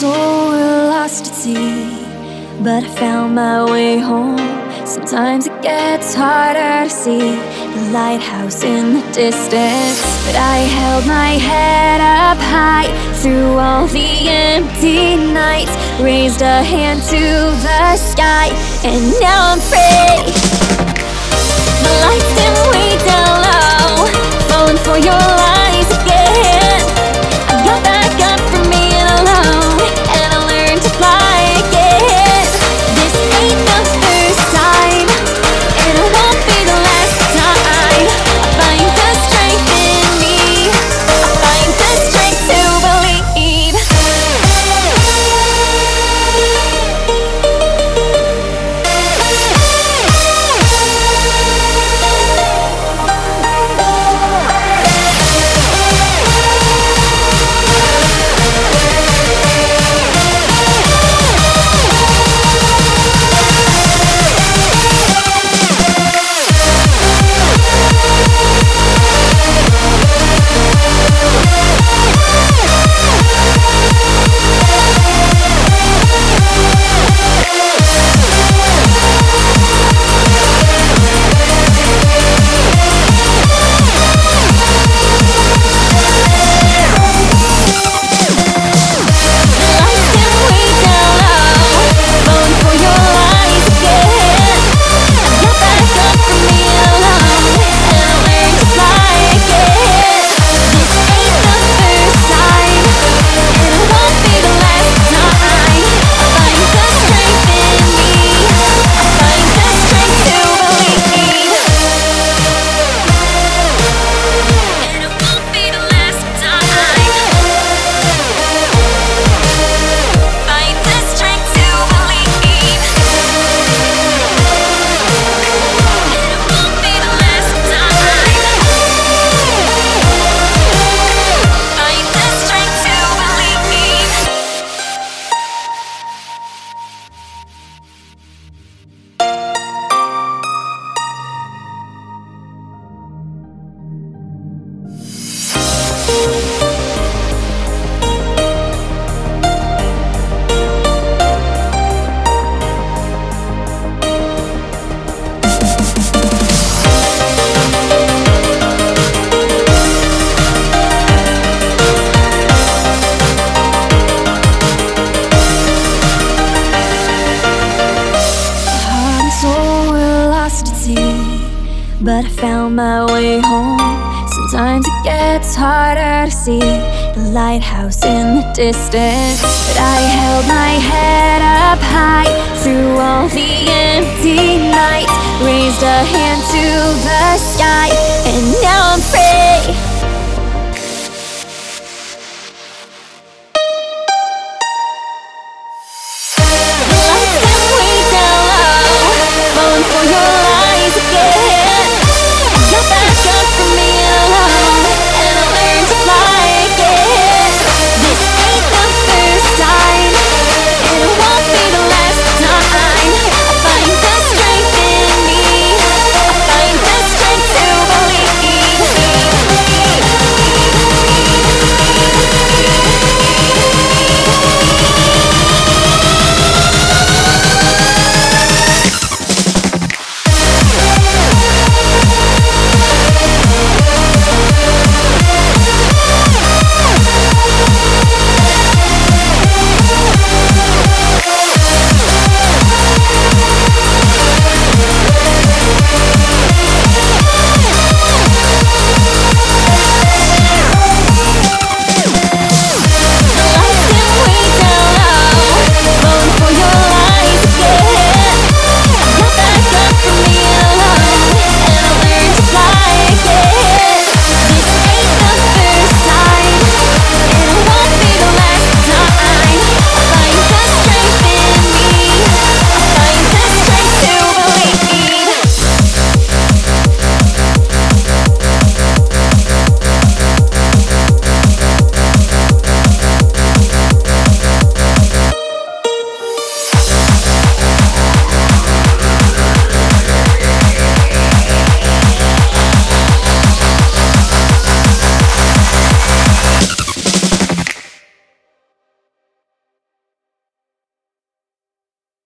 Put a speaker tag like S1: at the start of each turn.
S1: soul were lost at sea, but I found my way home. Sometimes it gets harder to see the lighthouse in the distance, but I held my head up high through all the empty nights, raised a hand to the sky, and now I'm free. The lights dim way down low, falling for your lies again. I got back up from being alone, and I learned to fly again. This ain't the first time, and it won't be the last time. I find the strength in me, I find the strength to believe. But I found my way home. Sometimes it gets harder to see the lighthouse in the distance, but I held my head up high through all the empty nights, raised a hand to the sky, and now I'm free.